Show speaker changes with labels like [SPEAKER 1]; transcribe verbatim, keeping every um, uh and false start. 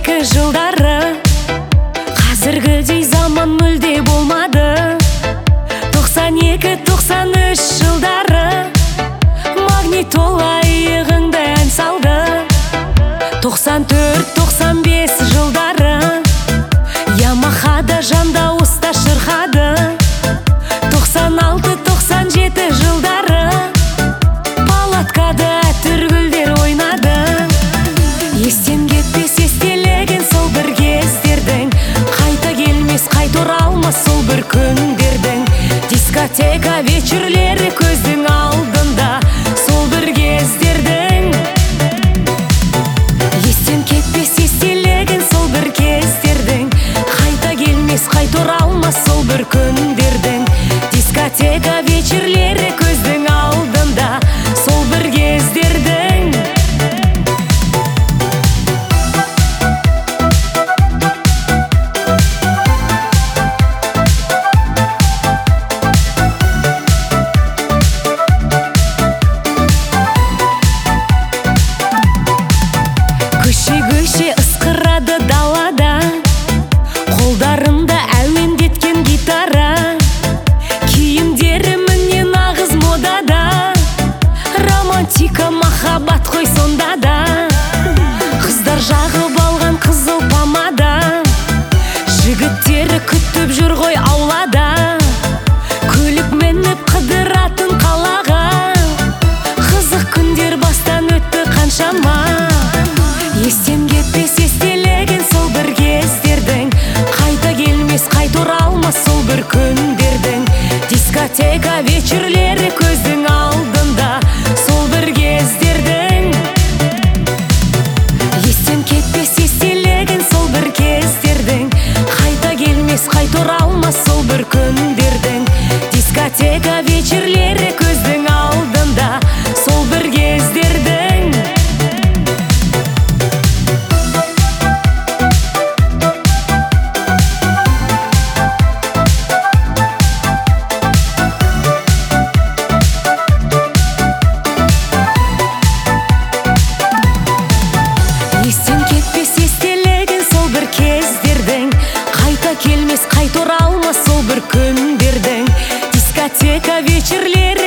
[SPEAKER 1] екі жылдары қазіргідей заман мүлде болмады. Тоқсан екі тоқсан үш жылдары магнитола иығыңда ән салды. Тоқсан төрт тоқсан бес жылдары Ямахада жан дауыста шырқады. Тоқсан алты тоқсан жеті жылдары палаткада түргүлдер ойнады. Естен кетпес естелеген сол бір кездердің, қайта келмес қайта оралмас сол бір күндердің. Дискотека вечерлері көздің алдында сол бір кездердің. Естен кетпес естелеген сол бір кездердің, қайта келмес қайта оралмас сол бір күндердің. Дискотека вечерлері көздің алдында сол бір кездердің. Көше-көше ысқырады далада, қолдарында әуендеткен гитара. Киімдері міне нағыз модада, романтика махаббат қой сонда да. Қыздар жағып алған қызыл помада, жігіттері күтіп жүр ғой аулада. Көлік мініп қыдыратын қалаға, қызық күндер бастан өтті қаншама. Естен кетпес естелеген сол бір кездердің, қайта келмес қайта оралмас сол бір күндердің. Дискотека вечерлері көздің алдында сол бір кездердің. Естен кетпес естелеген сол бір кездердің, қайта келмес қайта оралмас сол бір күндердің. Дискотека вечерлері көздің алдында сол бір кездердің. Естен кетпес естелеген сол бір кездердің, қайта келмес қайта оралмас сол бір күндердің. Дискотека вечерлері